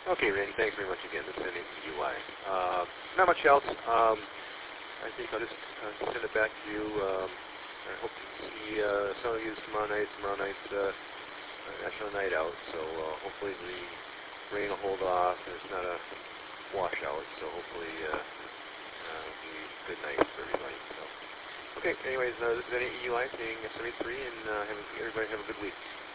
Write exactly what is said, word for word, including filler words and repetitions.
Okay, Randy, thanks very much again. This is N U I. Uh, not much else. Um, I think I'll just uh, send it back to you. Um, I hope to see uh, some of you tomorrow night. Tomorrow night's uh, National Night Out, so uh, hopefully the rain will hold off and it's not a washout, so hopefully uh, uh, it'll be a good night for everybody. So, okay, anyways, uh, this is N U I saying seventy-three, and uh, have a, everybody have a good week.